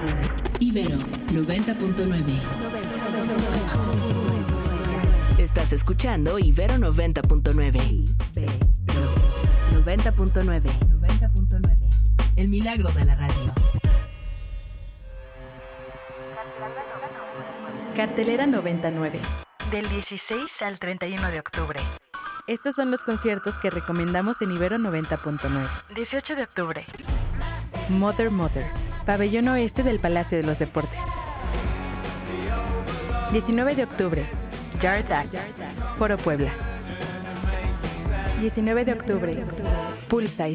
Ibero 90.9. Estás escuchando Ibero 90.9. 90.9. El milagro de la radio. Cartelera 99. Del 16 al 31 de octubre. Estos son los conciertos que recomendamos en Ibero 90.9. 18 de octubre. Mother, Pabellón Oeste del Palacio de los Deportes. 19 de octubre. Yard Act, Foro Puebla. 19 de octubre. Poolside,